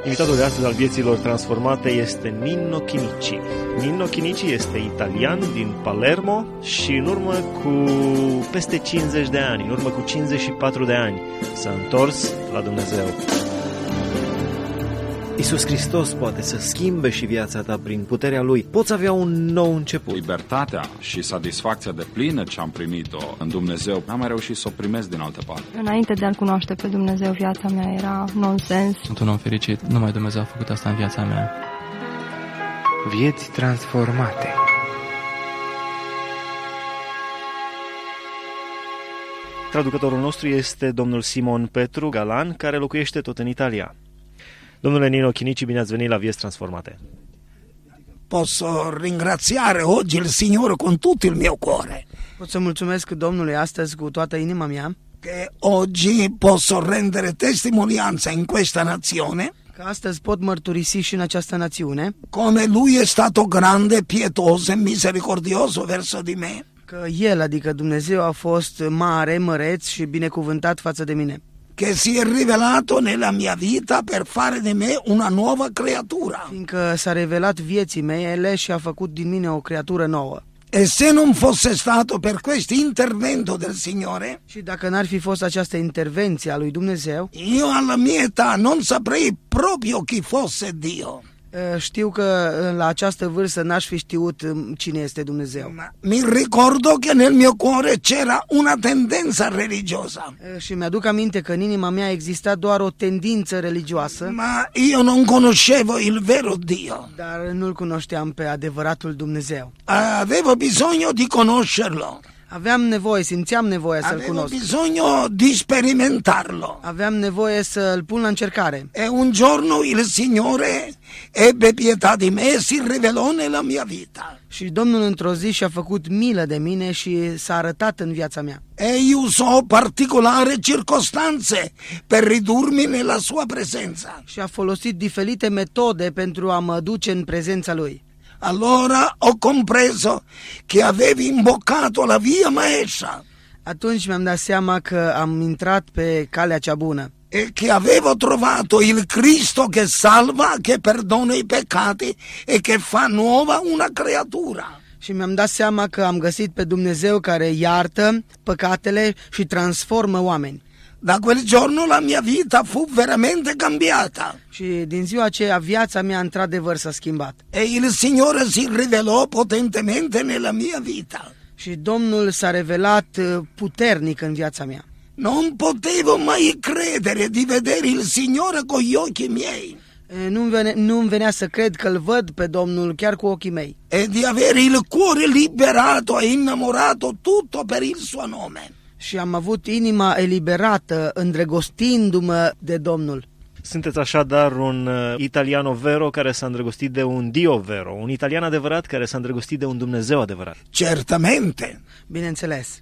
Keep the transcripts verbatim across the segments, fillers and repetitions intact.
Invitatul de astăzi al Vieților Transformate este Nino Chinici. Nino Chinici este italian din Palermo și în urmă cu peste cincizeci de ani, în urmă cu cincizeci și patru de ani, s-a întors la Dumnezeu. Iisus Hristos poate să schimbe și viața ta prin puterea Lui. Poți avea un nou început. Libertatea și satisfacția de plină ce am primit-o în Dumnezeu, n-am mai reușit să o primesc din altă parte. Înainte de a-L cunoaște pe Dumnezeu, viața mea era nonsens. Sunt un om fericit. Numai Dumnezeu a făcut asta în viața mea. Vieți transformate. Traducătorul nostru este domnul Simon Petru Galan, care locuiește tot în Italia. Domnule Nino Chinici, bine ați venit la Vieți Transformate. Posso ringraziare oggi il Signore con tutto il mio cuore. Pot să mulțumesc Domnului astăzi cu toată inima mea. Che oggi posso rendere testimonianza in questa nazione. Că astăzi pot mărturisi și în această națiune. Come Lui è stato grande, pietoso e misericordioso verso di me. Că El, adică Dumnezeu, a fost mare, măreț și binecuvântat față de mine. Che si è rivelato nella mia vita per fare di me una nuova creatura. Fiindcă s-a revelat vieții mele și a făcut din mine o creatură nouă. E se non fosse stato per questo intervento del Signore, și dacă n-ar fi fost această intervenție a lui Dumnezeu, io alla mia età non saprei proprio chi fosse Dio. Știu că la această vârstă n-aș fi știut cine este Dumnezeu. Mi ricordo che nel mio cuore c'era una tendenza religiosa. Și mi-aduc aminte că în inima mea exista doar o tendință religioasă. Ma io non conoscevo il vero Dio. Dar nu-L cunoșteam pe adevăratul Dumnezeu. Avevo bisogno di conoscerlo. Aveam nevoie, simțeam nevoia să-L Avevo cunosc. bisogno di sperimentarlo. Aveam nevoie să-L pun la încercare. E un giorno il Signore ebbe pietà di me e si rivelò nella mia vita. Și Domnul într-o zi și-a făcut milă de mine și s-a arătat în viața mea. E usò particolari circostanze per ridurmi nella sua presenza. Și a folosit diferite metode pentru a mă duce în prezența Lui. Allora ho compreso che avevi imboccato la via maestra. Atunci mi-am dat seama că am intrat pe calea cea bună. E che avevo trovato il Cristo che salva, che perdona i peccati e che fa nuova una creatura. Și mi-am dat seama că am găsit pe Dumnezeu care iartă păcatele și transformă oameni. Da quel giorno la mia vita fu veramente cambiata. Și din ziua aceea viața mea într-adevăr s-a schimbat. E il Signore si rivelò potentemente nella mia vita. Și Domnul s-a revelat puternic în viața mea. Non potevo mai credere di vedere il Signore con gli occhi miei. Nu-mi venea, nu-mi venea să cred că-L văd pe Domnul chiar cu ochii mei. E di avere il cuore liberato e innamorato tutto per il suo nome. Și am avut inima eliberată, îndrăgostindu-mă de Domnul. Sunteți așadar un uh, italiano vero care s-a îndrăgostit de un Dio vero, un italian adevărat care s-a îndrăgostit de un Dumnezeu adevărat. Certamente. Bineînțeles.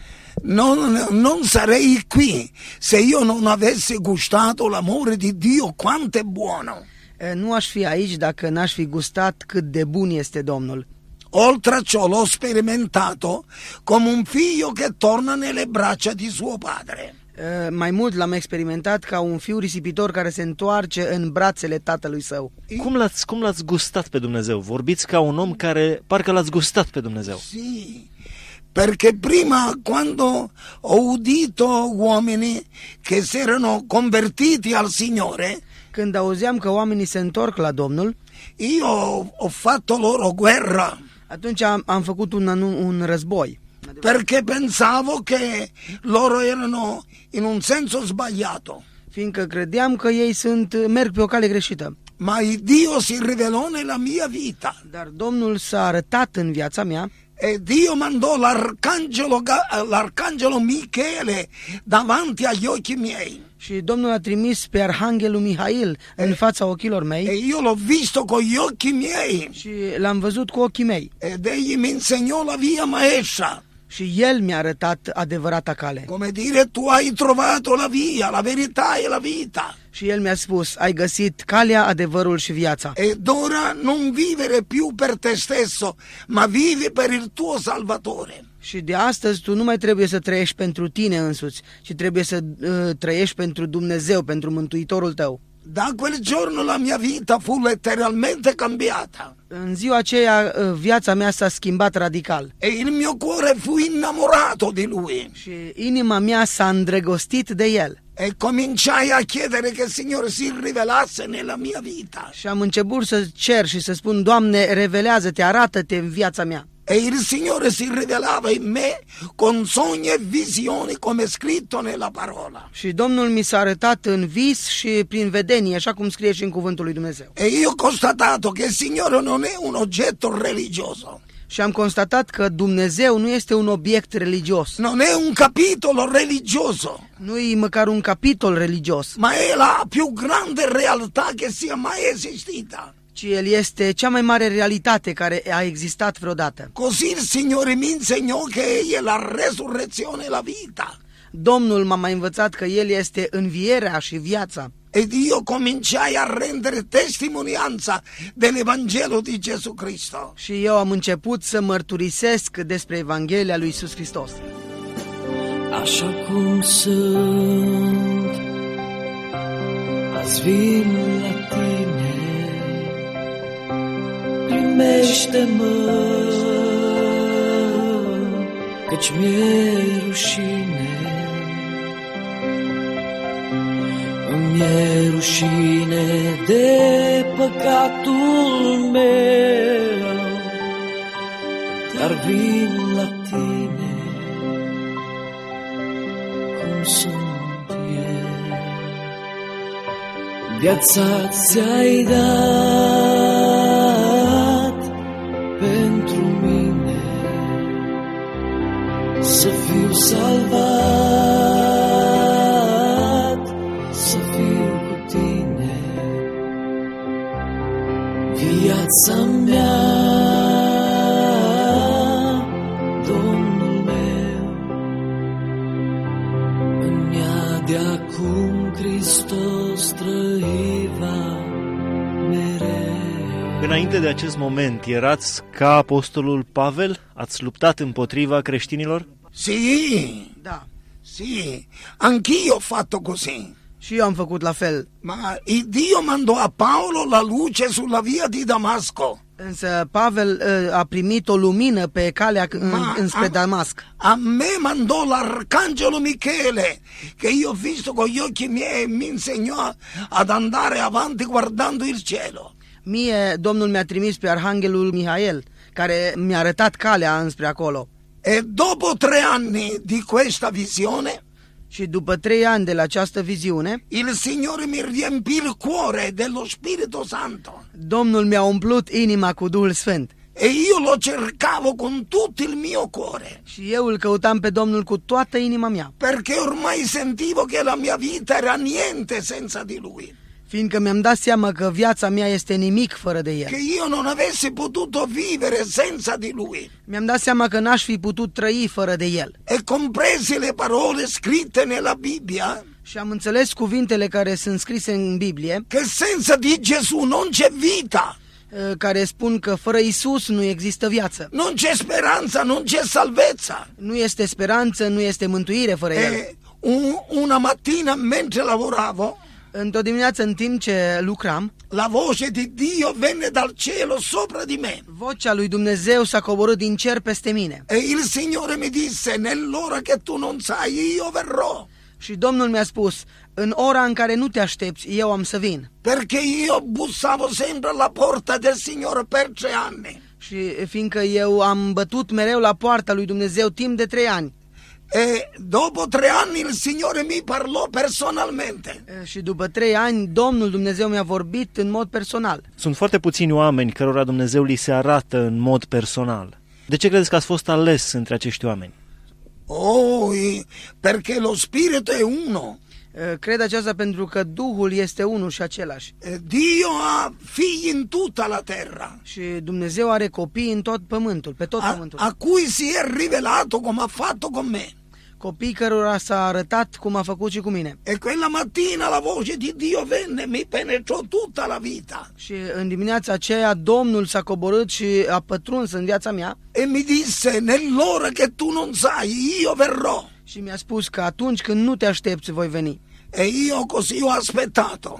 Non, non sarei qui se io non avessi gustato l'amore di Dio quanto è buono. Nu aș fi aici dacă n-aș fi gustat cât de bun este Domnul. Oltre a ciò l'ho sperimentato come un figlio che torna nelle braccia di suo padre. Uh, mai mult l-am experimentat ca un fiu risipitor care se întoarce în brațele tatălui său. Cum l-ați, cum l-ați gustat pe Dumnezeu? Vorbiți ca un om care parcă l-ați gustat pe Dumnezeu. Sì, perché prima quando ho udito uomini che si erano convertiti al Signore, când auzeam că oamenii se întorc la Domnul, io ho fatto loro guerra. Atunci am, am făcut un, un război. Perché pensavo che loro erano in un senso sbagliato. Fiindcă credeam că ei sunt merg pe o cale greșită. Ma Dio si rivelò nella mia vita. Dar Domnul s-a arătat în viața mea. E Dio mandò l'arcangelo, l'arcangelo Michele davanti agli occhi miei. Și Domnul a trimis pe Arhanghelul Mihail în fața ochilor mei. E io l'ho visto con gli occhi miei. Și l-am văzut cu ochii mei. Ed egli mi insegnò la via maestra. Și El mi-a arătat adevărata cale. Come dire, tu hai trovato la via, la verità e la vita. Și El mi-a spus, ai găsit calea, adevărul și viața. Ed ora non vivere più per te stesso, ma vivi per il tuo Salvatore. Și de astăzi tu nu mai trebuie să trăiești pentru tine însuți, ci trebuie să uh, trăiești pentru Dumnezeu, pentru Mântuitorul tău. Da quel giorno la mia vita fu letteralmente cambiata. În ziua aceea viața mea s-a schimbat radical. E il mio cuore fu innamorato di lui. Și inima mea s-a îndrăgostit de el. E cominciai a chiedere che il Signore si rivelasse nella mia vita. Și am început să cer și să spun: Doamne, revelează-te, arată-te în viața mea. E il Signore si rivelava in me con sogni e visioni come scritto nella parola. Și Domnul mi s-a arătat în vis și prin vedenie, așa cum scrie și în cuvântul lui Dumnezeu. E io ho constatato che il Signore non è un oggetto religioso. Și am constatat că Dumnezeu nu este un obiect religios. Non è un capitolo religioso. Nu e măcar un capitol religios. Ma è la più grande realtà che sia mai esistita. Ci el este cea mai mare realitate care a existat vreodată. Così il Signore mi insegnò che Egli è la resurrezione e la vita. Domnul m-a mai învățat că El este învierea și viața. Ed io cominciai a rendere testimonianza dell'Evangelo di Gesù Cristo. Și eu am început să mărturisesc despre Evanghelia lui Iisus Hristos. Așa cum sunt, azi vin la tine, primește-mă, căci mi-e rușine, îmi-e rușine de păcatul meu, dar vin la tine cum sunt eu. Viața ți-ai dat pentru mine, să fiu salvat, să fiu cu tine. Viața mea, Domnul meu, în ea de acum Hristos trăiva mereu. Înainte de acest moment, erați ca apostolul Pavel? Ați luptat împotriva creștinilor? Sì, Da. sì, anch'io ho fatto così. Și eu am făcut la fel. Ma il Dio mandò a Paolo la luce sulla via di Damasco. Însă Pavel a primit o lumină pe calea Ma înspre a, Damasc. a me mandò l'arcangelo Michele, che io ho visto con gli occhi miei e mi insegnò ad andare avanti guardando il cielo. Mie, Domnul mi-a trimis pe Arhanghelul Mihael, care mi-a arătat calea înspre acolo. E dopo tre anni di questa visione, Și după trei ani de la această viziune, il Signore mi riempì il cuore dello Spirito Santo. Domnul mi-a umplut inima cu Duhul Sfânt. E io lo cercavo con tutto il mio cuore. Și eu îl căutam pe Domnul cu toată inima mea, Perché ormai sentivo che la mia vita era niente senza di Lui. fiindcă mi-am dat seama că viața mea este nimic fără de El. Che io non avessi potuto vivere senza di Lui. Mi-am dat seama că n-aș fi putut trăi fără de El. E compresi le parole scritte nella Bibbia, Și am înțeles cuvintele care sunt scrise în Biblie, che senza di Gesù non c'è vita, care spun că fără Isus nu există viață. non c'è speranza, non c'è salvezza. Nu este speranță, nu este mântuire fără El. E un, una mattina mentre lavoravo, Într-o dimineață, în timp ce lucram, la voce di Dio venne dal cielo sopra di me. vocea lui Dumnezeu s-a coborât din cer peste mine. E il Signore mi disse: nell'ora che tu non sai, io verrò. Și Domnul mi-a spus: în ora în care nu te aștepți, eu am să vin. Perché io bussavo sempre alla porta del Signore per tre anni. Și fiindcă eu am bătut mereu la poarta lui Dumnezeu timp de trei ani. E dopo tre anni il Signore mi parlò personalmente. Și după trei ani, Domnul Dumnezeu mi-a vorbit în mod personal. Sunt foarte puțini oameni cărora Dumnezeu li se arată în mod personal. De ce credeți că ați fost ales între acești oameni? Oh, perché lo Spirito è uno. Cred aceasta pentru că Duhul este unul și același. Dio ha figli in tutta la terra. Și Dumnezeu are copii în tot pământul, pe tot A, pământul. a cui si è rivelato come ha fatto con me. Copii cărora s-a arătat cum a făcut și cu mine. E quella mattina la voce di Dio venne, mi penetrò tutta la vita. Și în dimineața aceea Domnul s-a coborât și a pătruns în viața mea. E mi disse: nell'ora che tu non sai, io verrò. Și mi-a spus că atunci când nu te aștepți, voi veni. E io così ho aspettato.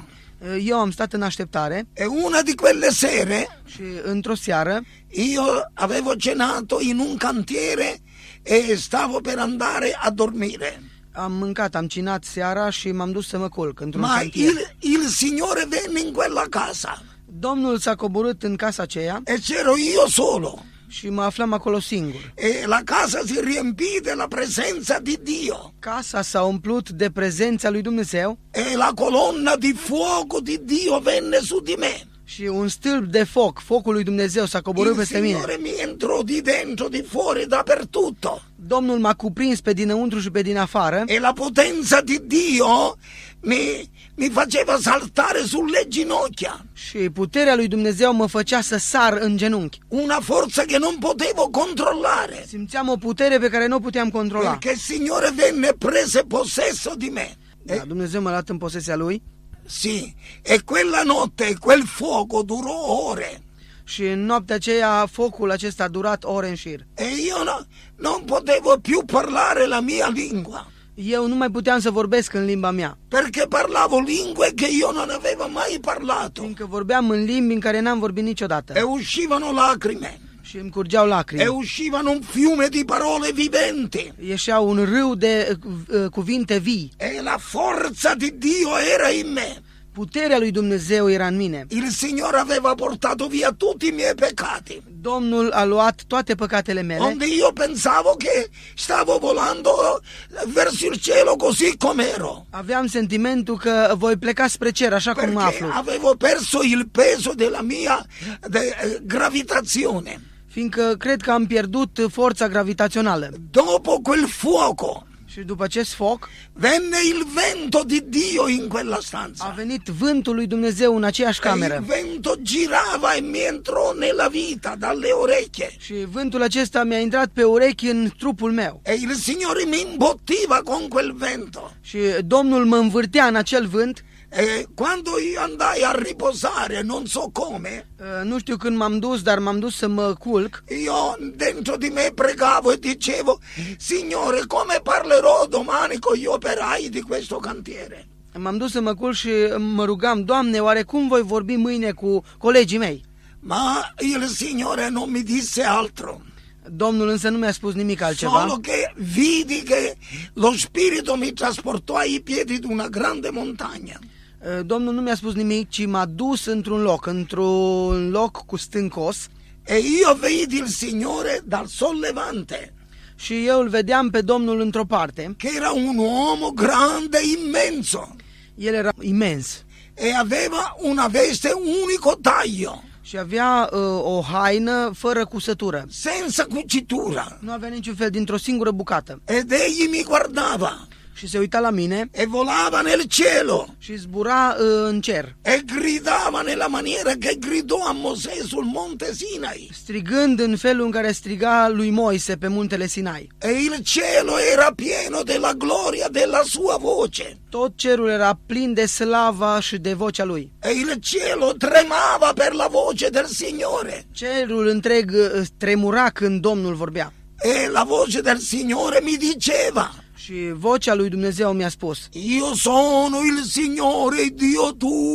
Eu am stat în așteptare. E una di quelle sere și într-o seară io avevo cenato in un cantiere e stavo per andare a dormire. Am mâncat, am cinat seara și m-am dus să mă culc într-un Ma cantier. il, il Signore venne in quella casa Domnul s-a coborât în casa aceea e c'ero io solo. și mă aflam acolo singur. E la casa si riempì della presenza di Dio. Casa s-a umplut de prezența lui Dumnezeu E la colonna di fuoco di Dio venne su di me. și un stâlp de foc, focul lui Dumnezeu s-a coborât Il peste mine. Signore mi entrò di dentro, di fuori, dappertutto. Domnul m-a cuprins pe dinăuntru și pe din afară E la potenza di Dio mi, mi faceva saltare sulle ginocchia. și puterea lui Dumnezeu mă făcea să sar în genunchi. Una forza che non potevo controllare. Simțeam o putere pe care nu o puteam controla. Perché il Signore venne e prese possesso di me. Da, Dumnezeu m-a luat în posesia lui Sì, e quella notte quel fuoco durò ore. și în noaptea aceea focul acesta a durat ore în șir. E io no, non potevo più parlare la mia lingua. Eu nu mai puteam să vorbesc în limba mea, Perché parlavo lingue che io non avevo mai parlato. fiindcă vorbeam în limbi în care n-am vorbit niciodată. E uscivano lacrime. Și îmi curgeau E lacrimi. uscivano un fiume di parole viventi. Ieșea un râu de uh, cuvinte vii. E la forza di Dio era in me. Puterea lui Dumnezeu era în mine. Il Signore aveva portato via tutti i miei peccati. Domnul a luat toate păcatele mele, Onde io pensavo che stavo volando verso il cielo così com'ero. aveam sentimentul că voi pleca spre cer, așa cum mă Perché aflu, avevo perso il peso della mia de, eh, gravitazione. fiindcă cred că am pierdut forța gravitațională. Dopo quel fuoco Și după acest foc venne il vento di Dio in quella a stanza. venit vântul lui Dumnezeu în aceeași E il cameră. vento girava e mi entrò nella vita dalle orecchie. Și vântul acesta mi-a intrat pe urechi în trupul meu. E il Signore mi imbottiva con quel vento. Și Domnul mă învârtea în acel vânt. E quando io andai a riposare, non so come, Uh, Nu știu când m-am dus, dar m-am dus să mă culc. io dentro di me pregavo e dicevo: Signore, come parlerò domani con gli operai di questo cantiere? M-am dus să mă culc și mă rugam, Doamne, oare cum voi vorbi mâine cu colegii mei? Ma il Signore non mi disse altro. Domnul însă nu mi-a spus nimic altceva, Solo che vidi che lo Spirito mi trasportò ai piedi di una grande montagna. Domnul nu mi-a spus nimic, ci m-a dus într-un loc, într-un loc cu stâncos. E io vidi il Signore dal sollevante, Și eu îl vedeam pe Domnul într-o parte. che era un uomo grande, immenso, El era imens e aveva una veste unico taglio, și avea uh, o haină fără cusătură. senza cucitura. Nu avea niciun fel, dintr-o singură bucată. Ed egli mi guardava Și se uita la mine e volava nel cielo și zbura uh, în cer, e gridava nella maniera che gridò a Mosè sul monte Sinai. strigând în felul în care striga lui Moise pe muntele Sinai. E il cielo era pieno della gloria della sua voce. Tot cerul era plin de slava și de vocea lui. E il cielo tremava per la voce del Signore. Cerul întreg uh, tremura când Domnul vorbea. E la voce del Signore mi diceva: Și vocea lui Dumnezeu mi-a spus: Io sono il Signore Dio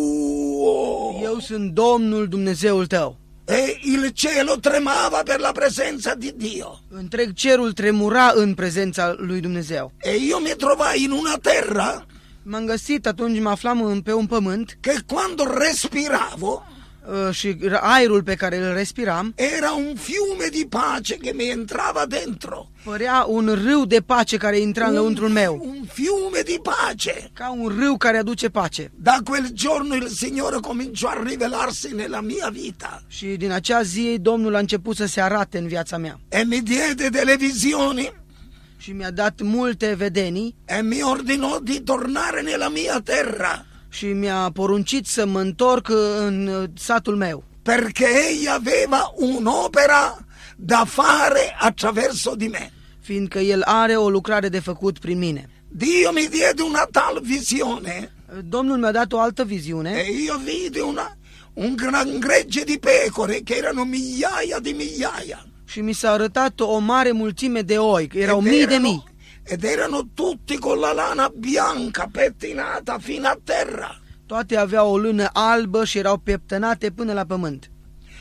tuo. Eu sunt Domnul Dumnezeul tău. E il cielo tremava per la presenza di Dio. Întreg cerul tremura în prezența lui Dumnezeu. E io mi trovai in una terra M-am găsit, atunci mă aflam în- pe un pământ che quando respiravo uh, și aerul pe care îl respiram era un fiume di pace che mi entrava dentro. părea un râu de pace care intra în lăuntrul meu, Un fiume di pace. ca un râu care aduce pace. Da quel giorno il Signore cominciò a rivelarsi nella mia vita Și din acea zi Domnul a început să se arate în viața mea e mi diede delle visioni și mi-a dat multe vedenii e mi ordinò di tornare nella mia terra, și mi-a poruncit să mă întorc în satul meu, perché egli aveva un'opera da fare attraverso di me. fiindcă El are o lucrare de făcut prin mine. Dio mi diede una tal visione Domnul mi-a dat o altă viziune e io vidi una, un gran gregge di pecore che erano migliaia di migliaia. și mi s-a arătat o mare mulțime de oi, că erau Ed mii de erano- mii. Ed erano tutti con la lana bianca pettinata fino a terra. Toate aveau o lână albă și erau pieptănate până la pământ.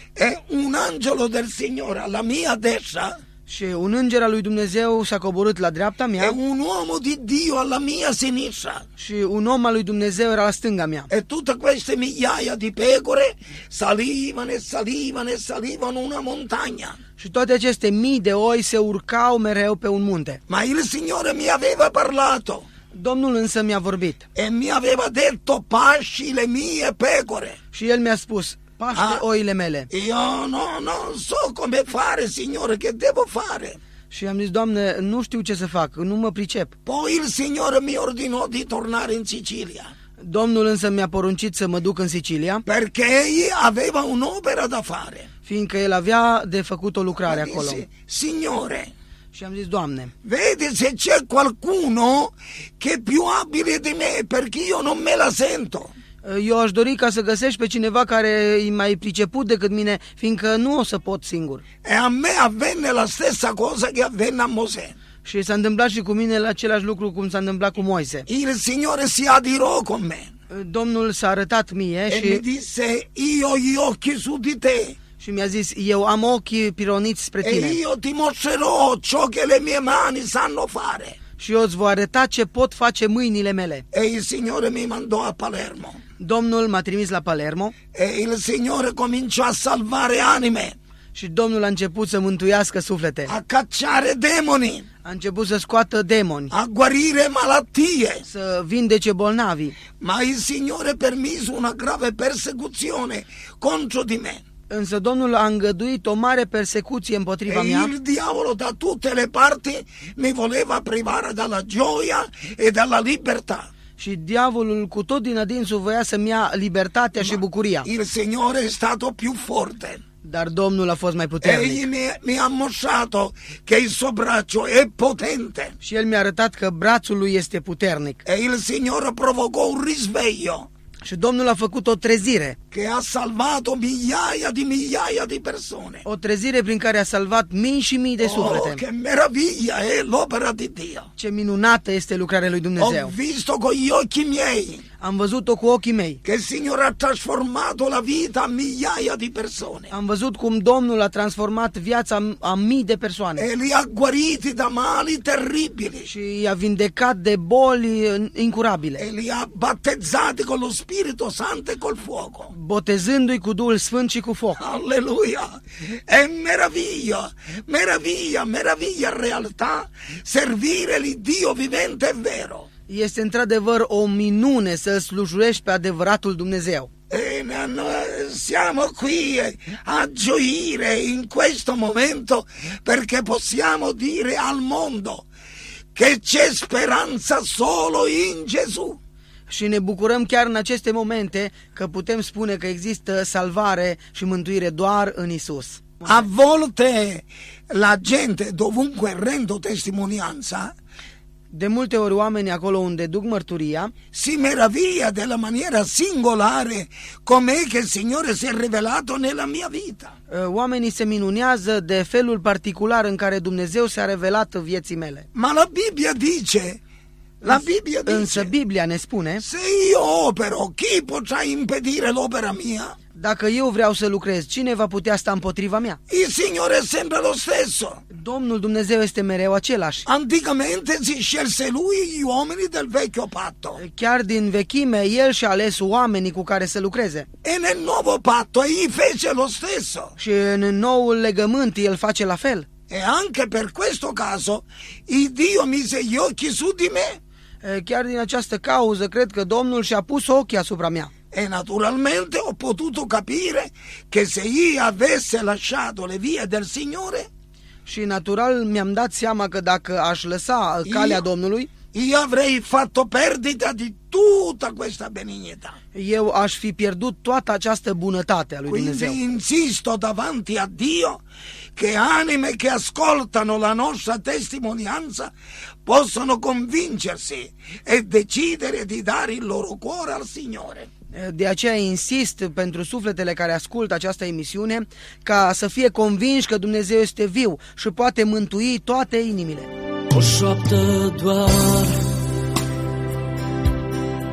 E un angelo del Signore alla mia destra, Și un înger al lui Dumnezeu s-a coborât la dreapta e mea un uomo di Dio alla mia sinistra. și un om al lui Dumnezeu era la stânga mea. E tutte queste migliaia di pecore salivano e salivano e salivano una montagna. Și toate aceste mii de oi se urcau mereu pe un munte. Ma il Signore mi aveva parlato Domnul însă mi-a vorbit e mi aveva detto: pasci le mie pecore. și el mi-a spus: paște Ah. oile mele. Io no, non so come fare, Signore, che devo fare? Și am zis: Doamne, nu știu ce să fac, nu mă pricep. Poi il Signore mi ordinò di tornare in Sicilia, Domnul însă mi-a poruncit să mă duc în Sicilia, perché egli aveva un'opera da fare. fiindcă el avea de făcut o lucrare Ma acolo. disse: Signore, Și am zis: Doamne, vedi se c'è qualcuno che è più abile di me, perché io non me la sento. eu aș dori ca să găsești pe cineva care e mai priceput decât mine, fiindcă nu o să pot singur. E a me avvenne la stessa cosa che avvenne a Mosè. Și s-a întâmplat și cu mine la același lucru cum s-a întâmplat cu Moise. Il Signore si adirò con me Domnul s-a arătat mie e mi și, disse: io ho gli occhi su di te și mi-a zis: eu am ochii pironiți spre e tine io ti mostrerò ciò che le mie mani sanno fare. și eu îți voi arăta ce pot face mâinile mele. E il Signore mi mandò a Palermo Domnul m-a trimis la Palermo e il Signore cominciò a salvare anime, și Domnul a început să mântuiască suflete. a cacciare demoni, A început să scoată demoni, a guarire malattie. să vindece bolnavi. Ma il Signore permise una grave persecuzione contro di me. Însă Domnul a îngăduit o mare persecuție împotriva E mea il diavolo da tutte le parti mi voleva privare dalla gioia e dalla libertà. și diavolul cu tot din adinsul voia să-mi ia libertatea și bucuria. Il Signore è stato più forte. Dar Domnul a fost mai Egli puternic mi, mi ha mostrato che il suo braccio è potente. și El mi-a arătat că brațul lui este puternic. E il Signore provocò un risveglio Și Domnul a făcut o trezire, che ha salvato migliaia di migliaia di persone. o trezire prin care a salvat mii și mii de Oh, suflete. che meraviglia è l'opera di Dio. Ce minunată este lucrarea lui Ho Dumnezeu. visto con gli occhi miei Am văzut-o cu ochii mei. che il Signore ha trasformato la vita a migliaia di persone Am văzut cum Domnul a transformat viața a mii de persoane e li ha guariti da mali terribili și i-a vindecat de boli incurabile, e li ha battezzati con lo Spirito Santo e col fuoco. botezându-i cu Duhul Sfânt și cu foc. Alleluia! È meraviglia, meraviglia, meraviglia realtà servire l'Iddio vivente e vero. Este într-adevăr o minune să slujuiești pe adevăratul Dumnezeu. E noi siamo qui a gioire in questo momento perché possiamo dire al mondo che c'è speranza solo in Gesù. Și ne bucurăm chiar în aceste momente că putem spune că există salvare și mântuire doar în Isus. A volte la gente dovunque rendo testimonianza De multe ori oamenii acolo unde duc mărturia si meraviglia della maniera singolare com'è che il Signore si è rivelato nella mia vita. oamenii se minunează de felul particular în care Dumnezeu s-a revelat în vieții mele. Ma la Bibbia dice, la Bibbia Însă dice, Biblia ne spune: se io opero, chi potrà impedire l'opera mia? dacă eu vreau să lucrez, cine va putea sta împotriva mea? Il Signore è sempre lo stesso. Domnul Dumnezeu este mereu același. Anticamente si scelse lui gli uomini del vecchio patto Chiar din vechime, El și-a ales oamenii cu care să lucreze. e nel nuovo patto egli fece lo stesso. Și în noul legământ El face la fel. E anche per questo caso il Dio mise gli occhi su di me. Chiar din această cauză, cred că Domnul și-a pus ochii asupra mea. E naturalmente ho potuto capire che se io avesse lasciato le vie del Signore, Și natural mi-am dat seama că dacă aș lăsa calea Io- Domnului, io avrei fatto perdita di tutta questa benignità. eu aș fi pierdut toată această bunătate a lui Dumnezeu. Quindi insisto davanti a Dio che anime che ascoltano la nostra testimonianza possono convincersi e decidere di dare il loro cuore al Signore. De aceea insist pentru sufletele care ascultă această emisiune ca să fie convinși că Dumnezeu este viu și poate mântui toate inimile. O șoaptă doar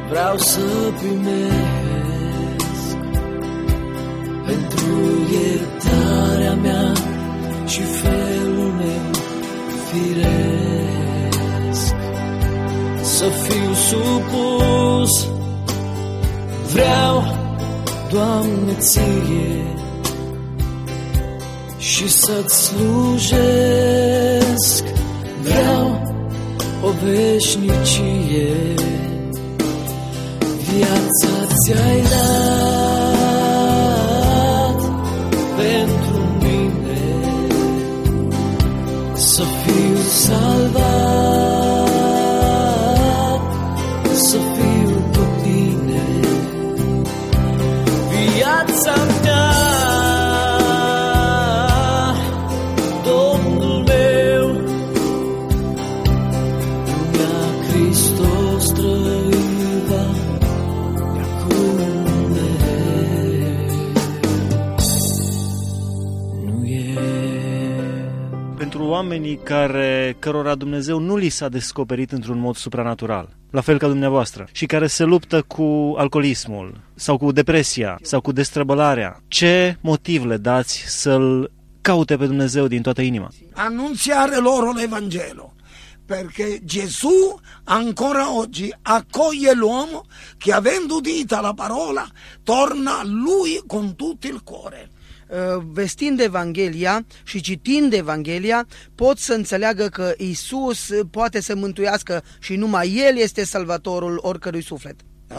vreau să primesc pentru iertarea mea și felul meu firesc. Să fiu supus, vreau, Doamne, Ție, și să-ți slujesc, vreau o veșnicie. Viața ți-ai dat pentru mine, să fiu salvat, să fiu cu Tine. Viața mea, Domnul meu, lumea Hristos trăiva de-acum nu e. Pentru oamenii care, cărora Dumnezeu nu li s-a descoperit într-un mod supranatural, la fel ca dumneavoastră, și care se luptă cu alcoolismul sau cu depresia sau cu destrăbălarea, ce motiv le dați să-L caute pe Dumnezeu din toată inima? Annunziare loro l'Evangelo, perché Gesù ancora oggi accoglie l'uomo che, avendo udita la parola, torna a Lui con tutto il cuore. Vestind Evanghelia și citind Evanghelia, pot să înțeleagă că Iisus poate să mântuiască și numai El este salvatorul oricărui suflet.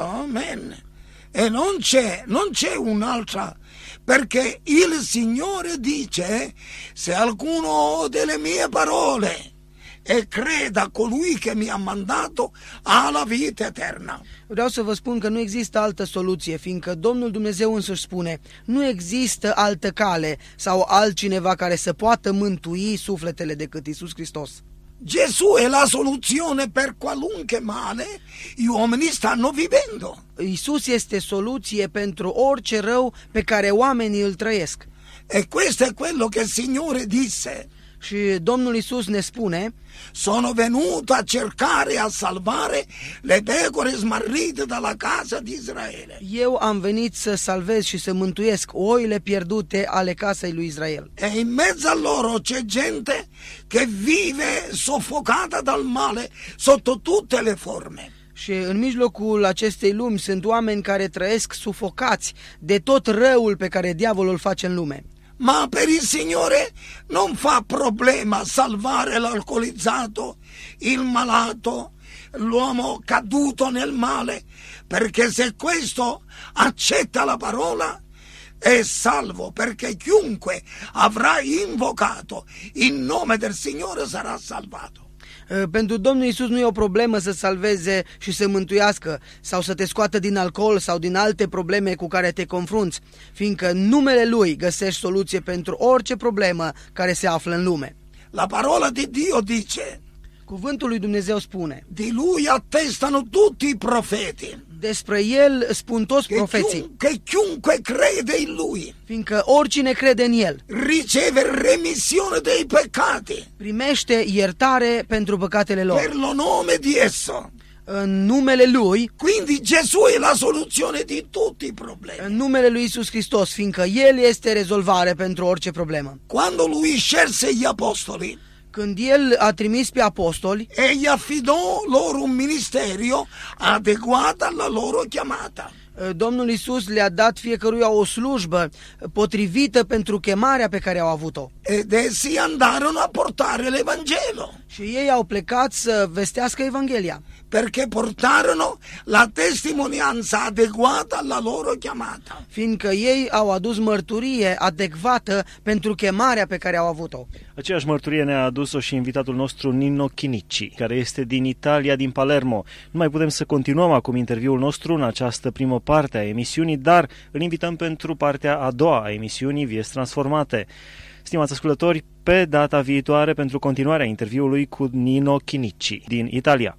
Amen. E non c'è, non c'è un'altra, perché il Signore dice: se alcuno delle mie parole e creda colui che mi ha mandato ha la vita eterna. Vreau să vă spun că nu există altă soluție, fiindcă Domnul Dumnezeu însuși spune: nu există altă cale sau altcineva care să poată mântui sufletele decât Iisus Hristos. Gesù è la soluzione per qualunque male gli uomini stanno vivendo. Iisus este soluție pentru orice rău pe care oamenii îl trăiesc. E questo è quello che il Signore disse. Și Domnul Iisus ne spune: sono venuto a cercare e a salvare le pecore smarrite dalla casa di Israele. Eu am venit să salvez și să mântuiesc oile pierdute ale casei lui Israel. E in mezzo a loro c'è gente che vive soffocata dal male sotto tutte le forme. Și în mijlocul acestei lumi sunt oameni care trăiesc sufocați de tot răul pe care diavolul îl face în lume. Ma per il Signore non fa problema salvare l'alcolizzato, il malato, l'uomo caduto nel male, perché se questo accetta la parola è salvo, perché chiunque avrà invocato il nome del Signore sarà salvato. Pentru Domnul Iisus nu e o problemă să salveze și să mântuiască sau să te scoată din alcool sau din alte probleme cu care te confrunți, fiindcă în numele Lui găsești soluție pentru orice problemă care se află în lume. La parola di Dio dice: cuvântul lui Dumnezeu spune: di Lui attestano tutti i profeti. Despre El spun toți profeții. Che chiunque crede in Lui, fiindcă oricine crede în El, riceve remissione dei peccati, primește iertare pentru păcatele lor. Per lo nome di esso. În numele Lui. Quindi Gesù è la soluzione di tutti i problemi. În numele lui Iisus Hristos, fiindcă El este rezolvare pentru orice problemă. Quando Lui scelse gli apostoli, când El a trimis pe apostoli, e gli affidò loro un ministerio adeguato alla loro chiamata. Domnul Iisus le-a dat fiecăruia o slujbă potrivită pentru chemarea pe care au avut-o. Ed essi andarono a portare l'Evangelo. Și ei au plecat să vestească Evanghelia. Perché portarono la testimonianza adeguata alla loro chiamata. Fiindcă ei au adus mărturie adecvată pentru chemarea pe care au avut-o. Aceeași mărturie ne-a adus-o și invitatul nostru Nino Chinici, care este din Italia, din Palermo. Nu mai putem să continuăm acum interviul nostru în această primă parte a emisiunii, dar îl invităm pentru partea a doua a emisiunii Vieți Transformate. Stimați ascultători, pe data viitoare pentru continuarea interviului cu Nino Chinici din Italia.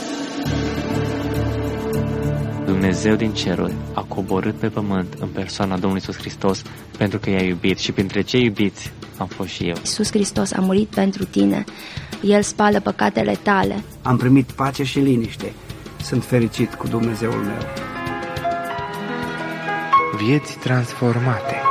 Dumnezeu din ceruri a coborât pe pământ în persoana Domnului Iisus Hristos pentru că i-a iubit și printre cei iubiți am fost și eu. Iisus Hristos a murit pentru tine, El spală păcatele tale. Am primit pace și liniște. sunt fericit cu Dumnezeul meu. Vieți transformate.